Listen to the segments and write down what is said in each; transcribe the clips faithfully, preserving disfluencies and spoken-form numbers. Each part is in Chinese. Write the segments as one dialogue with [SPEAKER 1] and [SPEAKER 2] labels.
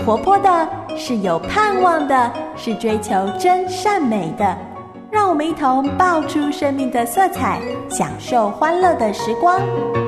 [SPEAKER 1] 活泼的，是有盼望的，是追求真善美的。让我们一同爆出生命的色彩，享受欢乐的时光。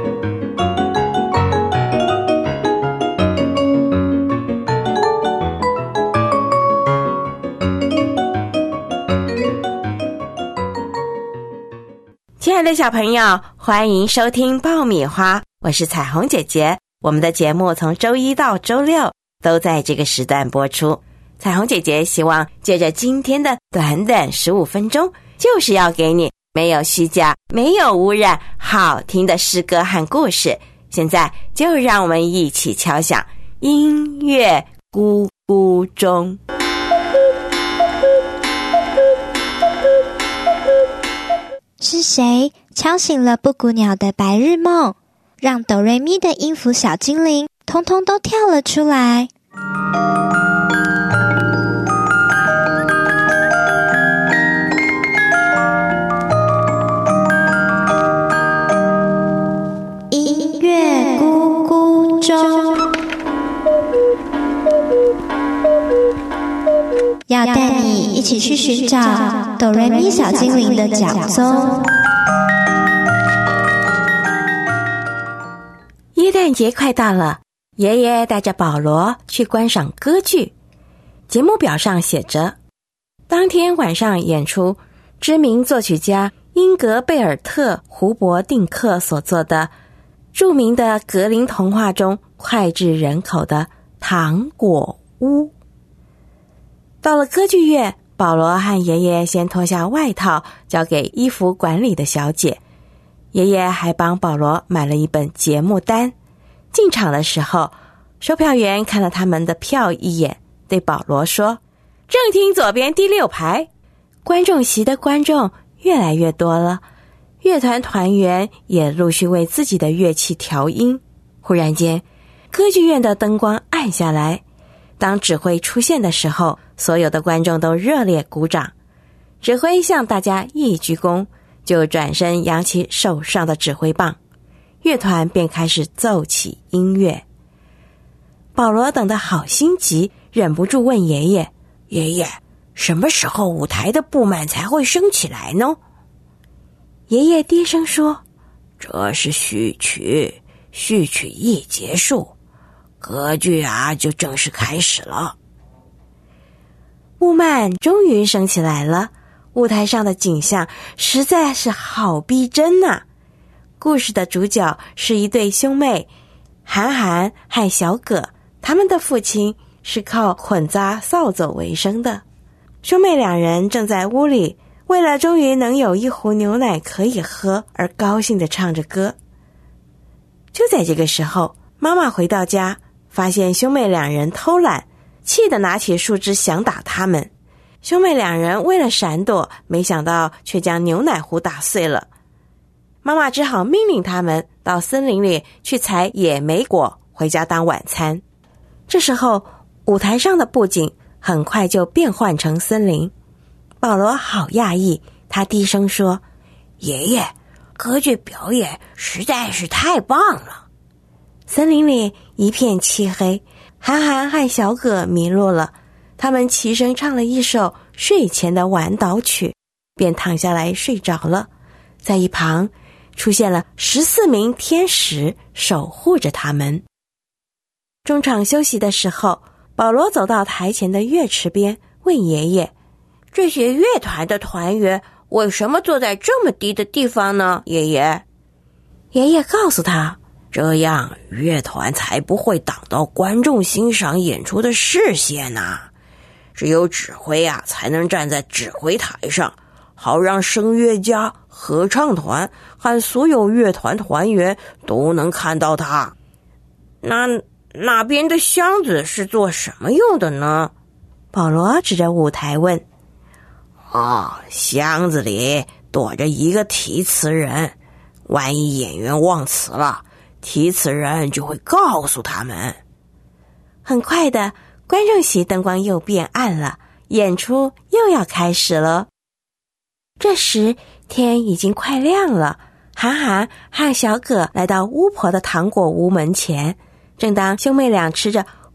[SPEAKER 2] 亲爱的小朋友，欢迎收听爆米花，我是彩虹姐姐。我们的节目从周一到周六都在这个时段播出。彩虹姐姐希望借着今天的短短十五分钟，就是要给你没有虚假、没有污染、好听的诗歌和故事。现在就让我们一起敲响音乐咕咕钟。
[SPEAKER 3] 是谁敲醒了布谷鸟的白日梦，让哆瑞咪的音符小精灵通通都跳了出来？音乐咕咕钟要带你一起去寻找哆瑞咪小精灵的脚踪。
[SPEAKER 2] 耶诞节快到了，爷爷带着保罗去观赏歌剧。节目表上写着，当天晚上演出知名作曲家英格贝尔特·胡伯定克所作的著名的格林童话中脍炙人口的《糖果屋》。到了歌剧院，保罗和爷爷先脱下外套交给衣服管理的小姐，爷爷还帮保罗买了一本节目单。进场的时候，售票员看了他们的票一眼，对保罗说：“正厅左边第六排。”观众席的观众越来越多了，乐团团员也陆续为自己的乐器调音。忽然间，歌剧院的灯光暗下来，当指挥出现的时候，所有的观众都热烈鼓掌。指挥向大家一鞠躬，就转身扬起手上的指挥棒，乐团便开始奏起音乐。保罗等得好心急，忍不住问爷爷：“爷爷，什么时候舞台的布幔才会升起来呢？”爷爷低声说：“这是序曲，序曲一结束，歌剧啊就正式开始了。”布幔终于升起来了，舞台上的景象实在是好逼真啊！故事的主角是一对兄妹，韩寒和小葛，他们的父亲是靠混杂扫帚为生的。兄妹两人正在屋里，为了终于能有一壶牛奶可以喝而高兴地唱着歌。就在这个时候，妈妈回到家，发现兄妹两人偷懒，气得拿起树枝想打他们。兄妹两人为了闪躲，没想到却将牛奶壶打碎了。妈妈只好命令他们到森林里去采野莓果回家当晚餐。这时候，舞台上的布景很快就变换成森林。保罗好讶异，他低声说：“爷爷，歌剧表演实在是太棒了。”森林里一片漆黑，韩寒和小葛迷路了，他们齐声唱了一首睡前的晚祷曲，便躺下来睡着了。在一旁出现了十四名天使守护着他们。中场休息的时候，保罗走到台前的乐池边，问爷爷：“这些乐团的团员为什么坐在这么低的地方呢？”爷爷爷爷告诉他：“这样乐团才不会挡到观众欣赏演出的视线啊。只有指挥啊，才能站在指挥台上，好让声乐家、合唱团和所有乐团团员都能看到他。那那边的箱子是做什么用的呢？”保罗指着舞台问。“哦，箱子里躲着一个题词人，万一演员忘词了，题词人就会告诉他们。”很快的，观众席灯光又变暗了，演出又要开始了。这时天已经快亮了，韩寒和小葛来到巫婆的糖果屋门前。正当兄妹俩吃着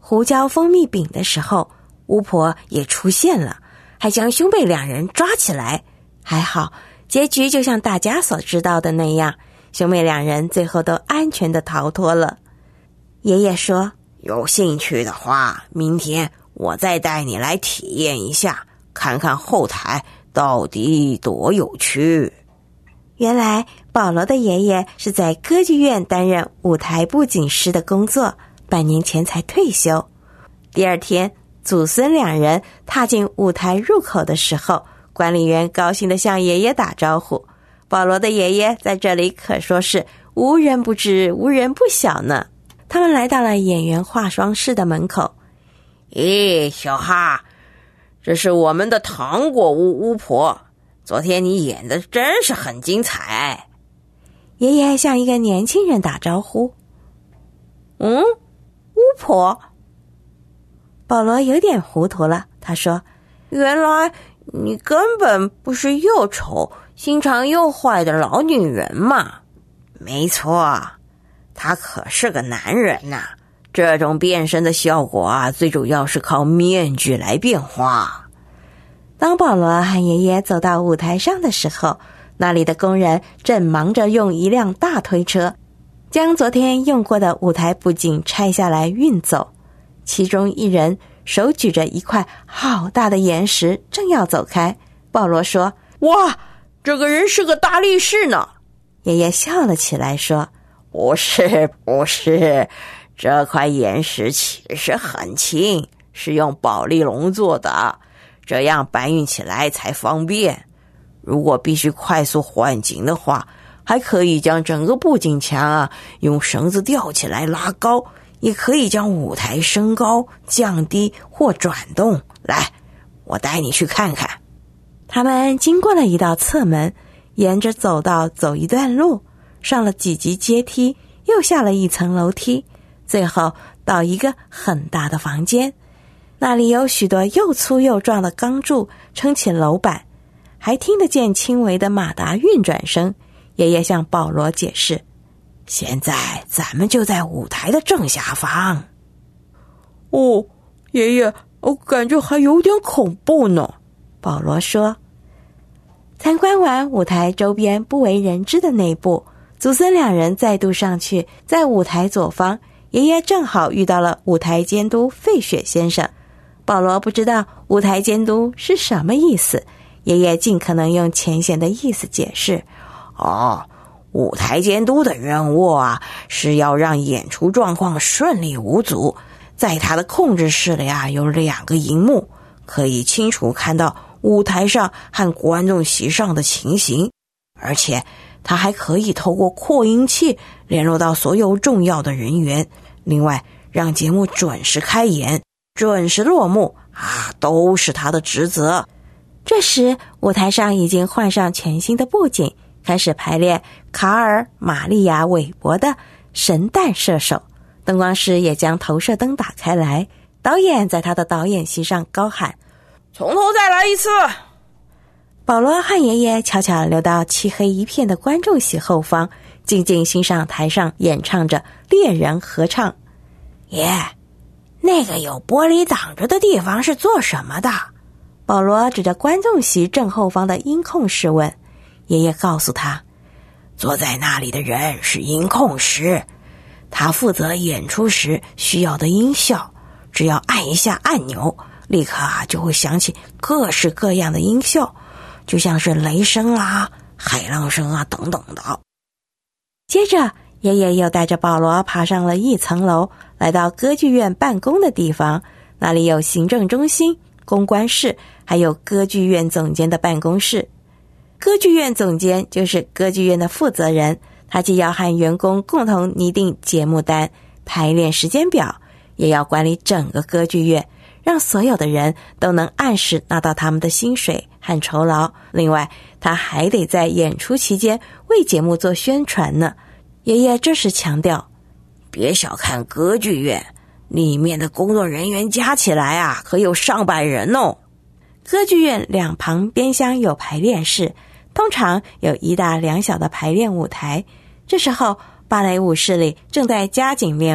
[SPEAKER 2] 胡椒蜂蜜饼的时候，巫婆也出现了，还将兄妹两人抓起来。还好，结局就像大家所知道的那样，兄妹两人最后都安全地逃脱了。爷爷说，有兴趣的话，明天我再带你来体验一下，看看后台到底多有趣。原来保罗的爷爷是在歌剧院担任舞台布景师的工作，半年前才退休。第二天，祖孙两人踏进舞台入口的时候，管理员高兴地向爷爷打招呼。保罗的爷爷在这里可说是无人不知无人不晓呢。他们来到了演员化妆室的门口。咦，小哈，这是我们的糖果屋巫婆，昨天你演的真是很精彩。爷爷向一个年轻人打招呼。嗯，巫婆？保罗有点糊涂了，他说，原来你根本不是又丑心肠又坏的老女人嘛。没错，他可是个男人呐、啊。这种变身的效果啊，最主要是靠面具来变化。当保罗和爷爷走到舞台上的时候，那里的工人正忙着用一辆大推车将昨天用过的舞台布景拆下来运走。其中一人手举着一块好大的岩石，正要走开。保罗说，哇，这个人是个大力士呢。爷爷笑了起来说，不是不是，这块岩石其实很轻，是用保丽龙做的，这样搬运起来才方便。如果必须快速换景的话，还可以将整个布景墙啊用绳子吊起来拉高，也可以将舞台升高、降低或转动。来，我带你去看看。他们经过了一道侧门，沿着走道走一段路，上了几级阶梯，又下了一层楼梯，最后到一个很大的房间。那里有许多又粗又壮的钢柱撑起楼板，还听得见轻微的马达运转声。爷爷向保罗解释，现在咱们就在舞台的正下方。哦，爷爷，我感觉还有点恐怖呢。保罗说。参观完舞台周边不为人知的内部，祖孙两人再度上去，在舞台左方，爷爷正好遇到了舞台监督费雪先生。保罗不知道舞台监督是什么意思，爷爷尽可能用浅显的意思解释。哦，舞台监督的任务啊，是要让演出状况顺利无阻。在他的控制室里啊，有两个荧幕，可以清楚看到舞台上和观众席上的情形，而且他还可以透过扩音器联络到所有重要的人员，另外让节目准时开演、准时落幕啊，都是他的职责。这时舞台上已经换上全新的布景，开始排练卡尔·玛利亚·韦伯的神弹射手。灯光师也将投射灯打开来，导演在他的导演席上高喊，从头再来一次。保罗和爷爷悄悄溜到漆黑一片的观众席后方，静静欣赏台上演唱着猎人合唱。爷，那个有玻璃挡着的地方是做什么的？保罗指着观众席正后方的音控室问。爷爷告诉他，坐在那里的人是音控师，他负责演出时需要的音效，只要按一下按钮，立刻啊就会响起各式各样的音效，就像是雷声啊、海浪声啊等等的。接着爷爷又带着保罗爬上了一层楼，来到歌剧院办公的地方，那里有行政中心、公关室，还有歌剧院总监的办公室。歌剧院总监就是歌剧院的负责人，他既要和员工共同拟定节目单、排练时间表，也要管理整个歌剧院，让所有的人都能按时拿到他们的薪水和酬劳。另外，他还得在演出期间为节目做宣传呢。爷爷这时强调，别小看歌剧院，里面的工作人员加起来啊，可有上百人哦。歌剧院两旁边厢有排练室，通常有一大两小的排练舞台。这时候芭蕾舞室里正在加紧练舞，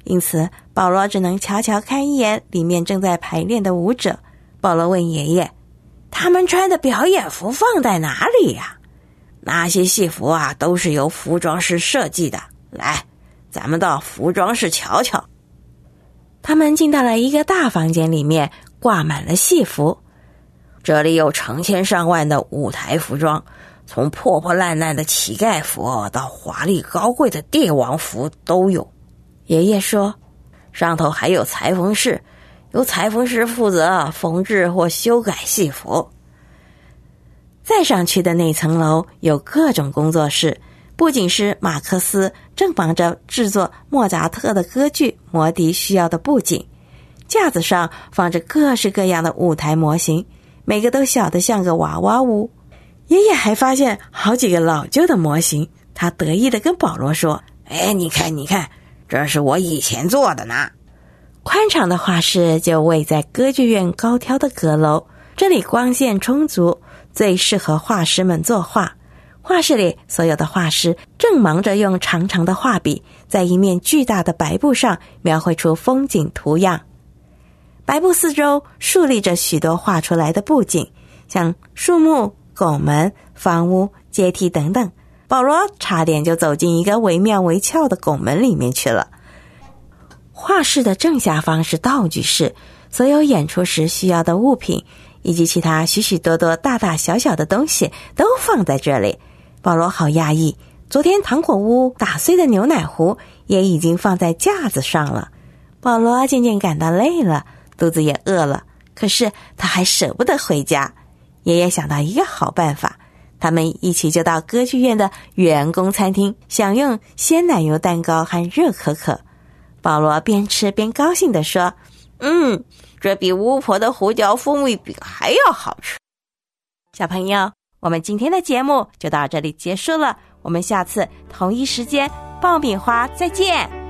[SPEAKER 2] 因此保罗只能悄悄看一眼里面正在排练的舞者。保罗问爷爷，他们穿的表演服放在哪里呀？那些戏服啊，都是由服装师设计的。来，咱们到服装室瞧瞧。他们进到了一个大房间，里面挂满了戏服，这里有成千上万的舞台服装，从破破烂烂的乞丐服到华丽高贵的帝王服都有。爷爷说，上头还有裁缝室，由裁缝师负责缝制或修改戏服。再上去的那层楼有各种工作室，布景师马克思正忙着制作莫扎特的歌剧《魔笛》需要的布景，架子上放着各式各样的舞台模型，每个都小得像个娃娃屋。爷爷还发现好几个老旧的模型，他得意地跟保罗说，哎，你看你看，这是我以前做的呢。宽敞的画室就位在歌剧院高挑的阁楼，这里光线充足，最适合画师们作画。画室里所有的画师正忙着用长长的画笔在一面巨大的白布上描绘出风景图样。白布四周竖立着许多画出来的布景，像树木、拱门、房屋、阶梯等等。保罗差点就走进一个惟妙惟肖的拱门里面去了。画室的正下方是道具室，所有演出时需要的物品以及其他许许多多大大小小的东西都放在这里。保罗好讶异，昨天糖果屋打碎的牛奶壶也已经放在架子上了。保罗渐渐感到累了，肚子也饿了，可是他还舍不得回家。爷爷想到一个好办法，他们一起就到歌剧院的员工餐厅享用鲜奶油蛋糕和热可可。保罗边吃边高兴地说，嗯，这比巫婆的胡椒蜂蜜饼还要好吃。小朋友，我们今天的节目就到这里结束了，我们下次同一时间爆米花再见。